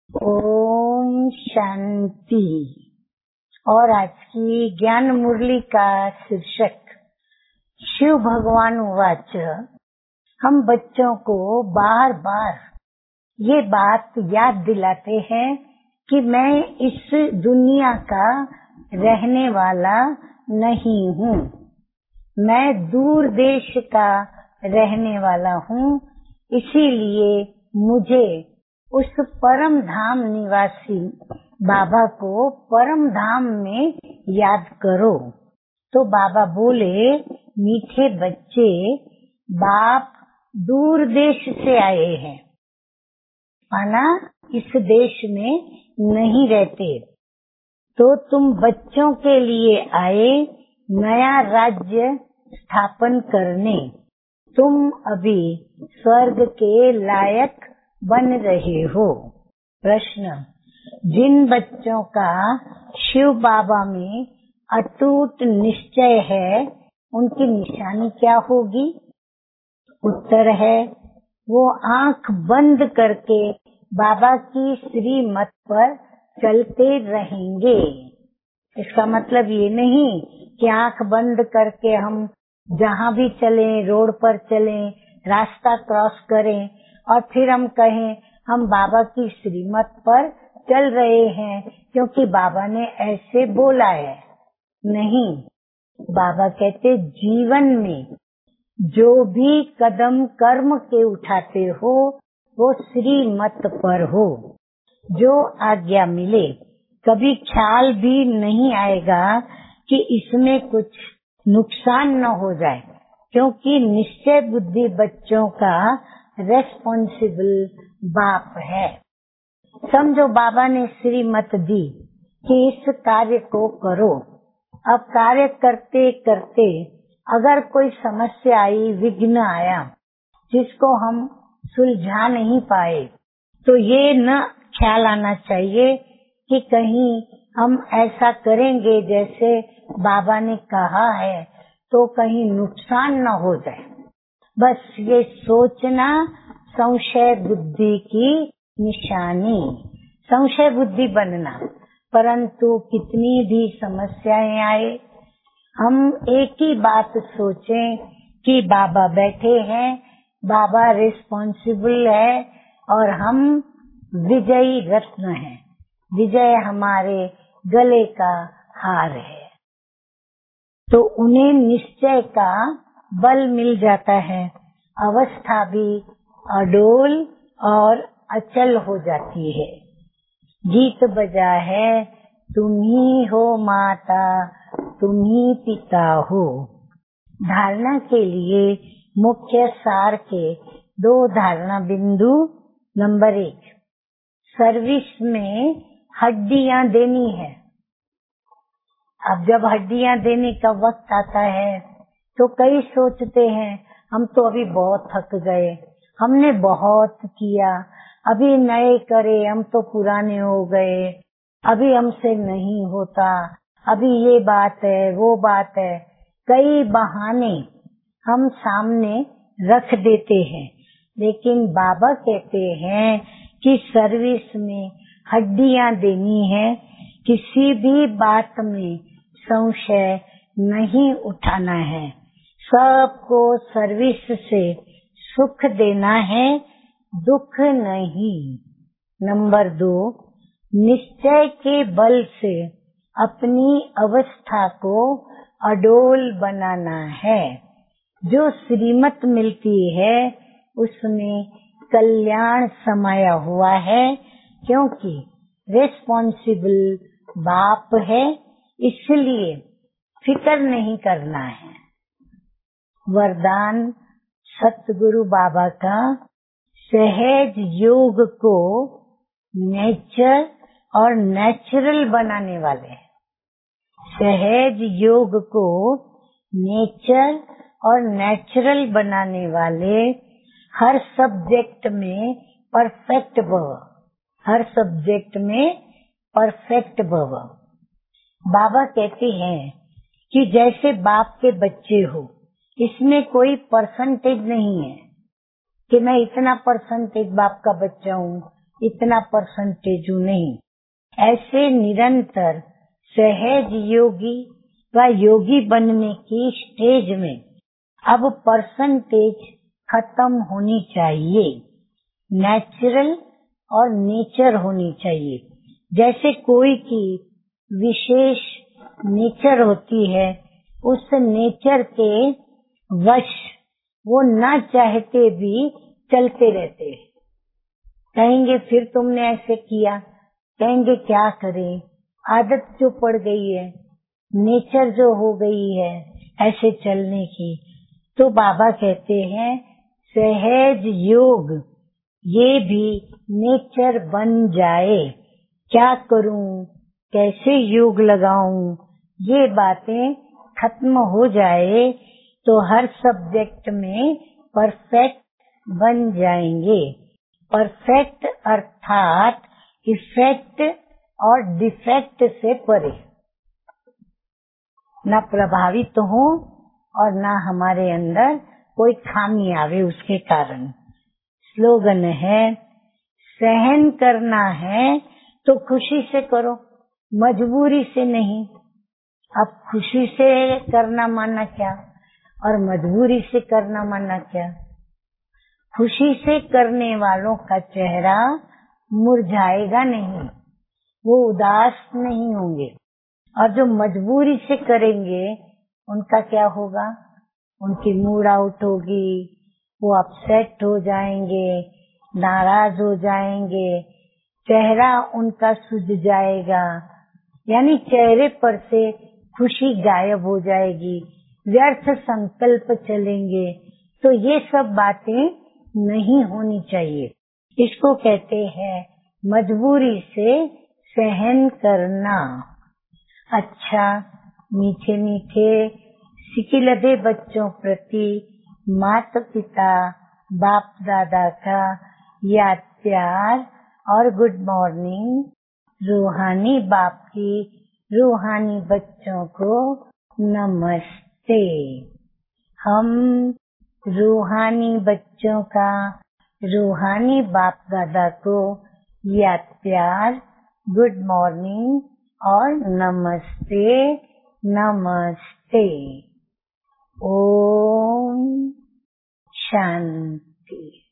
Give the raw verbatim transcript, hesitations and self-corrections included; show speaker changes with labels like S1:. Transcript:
S1: ओम शांति। और आज की ज्ञान मुरली का शीर्षक शिव भगवान वाच। हम बच्चों को बार बार ये बात याद दिलाते हैं कि मैं इस दुनिया का रहने वाला नहीं हूँ, मैं दूर देश का रहने वाला हूँ। इसीलिए मुझे उस परम धाम निवासी बाबा को परम धाम में याद करो। तो बाबा बोले, मीठे बच्चे, बाप दूर देश से आए हैं, माना इस देश में नहीं रहते। तो तुम बच्चों के लिए आए नया राज्य स्थापन करने। तुम अभी स्वर्ग के लायक बन रहे हो। प्रश्न, जिन बच्चों का शिव बाबा में अटूट निश्चय है, उनकी निशानी क्या होगी? उत्तर है, वो आंख बंद करके बाबा की श्रीमत पर चलते रहेंगे। इसका मतलब ये नहीं कि आंख बंद करके हम जहाँ भी चलें, रोड पर चलें, रास्ता क्रॉस करें और फिर हम कहें हम बाबा की श्रीमत पर चल रहे हैं क्योंकि बाबा ने ऐसे बोला है। नहीं, बाबा कहते जीवन में जो भी कदम कर्म के उठाते हो वो श्रीमत पर हो, जो आज्ञा मिले। कभी ख्याल भी नहीं आएगा कि इसमें कुछ नुकसान न हो जाए, क्योंकि निश्चय बुद्धि बच्चों का रेस्पॉन्सिबल बाप है। समझो बाबा ने श्रीमत दी कि इस कार्य को करो। अब कार्य करते करते अगर कोई समस्या आई, विघ्न आया जिसको हम सुलझा नहीं पाए, तो ये न ख्याल आना चाहिए कि कहीं हम ऐसा करेंगे जैसे बाबा ने कहा है तो कहीं नुकसान न हो जाए। बस ये सोचना संशय बुद्धि की निशानी, संशय बुद्धि बनना। परंतु कितनी भी समस्याएं आए, हम एक ही बात सोचें कि बाबा बैठे हैं, बाबा रिस्पॉन्सिबल है और हम विजयी रत्न हैं। विजय हमारे गले का हार है। तो उन्हें निश्चय का बल मिल जाता है, अवस्था भी अडोल और अचल हो जाती है। गीत बजा है, तुम ही हो माता, तुम ही पिता हो। धारणा के लिए मुख्य सार के दो धारणा बिंदु। नंबर एक, सर्विस में हड्डियां देनी है। अब जब हड्डियां देने का वक्त आता है तो कई सोचते हैं हम तो अभी बहुत थक गए, हमने बहुत किया, अभी नए करे, हम तो पुराने हो गए, अभी हमसे नहीं होता, अभी ये बात है, वो बात है। कई बहाने हम सामने रख देते हैं, लेकिन बाबा कहते हैं कि सर्विस में हड्डियां देनी है। किसी भी बात में संशय नहीं उठाना है, सबको सर्विस से सुख देना है, दुख नहीं। नंबर दो, निश्चय के बल से अपनी अवस्था को अडोल बनाना है। जो श्रीमत मिलती है उसमें कल्याण समाया हुआ है, क्योंकि रिस्पॉन्सिबल बाप है, इसलिए फिक्र नहीं करना है। वरदान सतगुरु बाबा का, सहज योग को नेचर और नेचुरल बनाने वाले। सहज योग को नेचर और नेचुरल बनाने वाले हर सब्जेक्ट में परफेक्ट भव, हर सब्जेक्ट में परफेक्ट भव। बाबा कहते हैं कि जैसे बाप के बच्चे हो, इसमें कोई परसेंटेज नहीं है कि मैं इतना परसेंटेज बाप का बच्चा हूँ, इतना परसेंटेज नहीं। ऐसे निरंतर सहज योगी व योगी बनने की स्टेज में अब परसेंटेज खत्म होनी चाहिए, नेचुरल और नेचर होनी चाहिए। जैसे कोई की विशेष नेचर होती है, उस नेचर के वश वो न चाहते भी चलते रहते हैं। कहेंगे फिर तुमने ऐसे किया, कहेंगे क्या करें, आदत जो पड़ गई है, नेचर जो हो गई है ऐसे चलने की। तो बाबा कहते हैं सहज योग ये भी नेचर बन जाए। क्या करूं, कैसे योग लगाऊं, ये बातें खत्म हो जाए तो हर सब्जेक्ट में परफेक्ट बन जाएंगे। परफेक्ट अर्थात इफेक्ट और डिफेक्ट से परे, न प्रभावित हो और न हमारे अंदर कोई खामी आवे उसके कारण। स्लोगन है सहन करना है तो खुशी से करो, मजबूरी से नहीं। अब खुशी से करना माना क्या और मजबूरी से करना माना क्या। खुशी से करने वालों का चेहरा मुरझाएगा नहीं, वो उदास नहीं होंगे। और जो मजबूरी से करेंगे उनका क्या होगा, उनकी मूड आउट होगी, वो अपसेट हो जाएंगे, नाराज हो जाएंगे, चेहरा उनका सूज जाएगा, यानी चेहरे पर से खुशी गायब हो जाएगी, व्यर्थ संकल्प चलेंगे। तो ये सब बातें नहीं होनी चाहिए। इसको कहते हैं मजबूरी से सहन करना। अच्छा, मीठे मीठे सिकिलधे बच्चों प्रति माता पिता बाप दादा का याद प्यार और गुड मॉर्निंग। रूहानी बाप की रूहानी बच्चों को नमस्ते। हम रूहानी बच्चों का रूहानी बाप दादा को याद प्यार, गुड मॉर्निंग और नमस्ते नमस्ते। ओम शांति।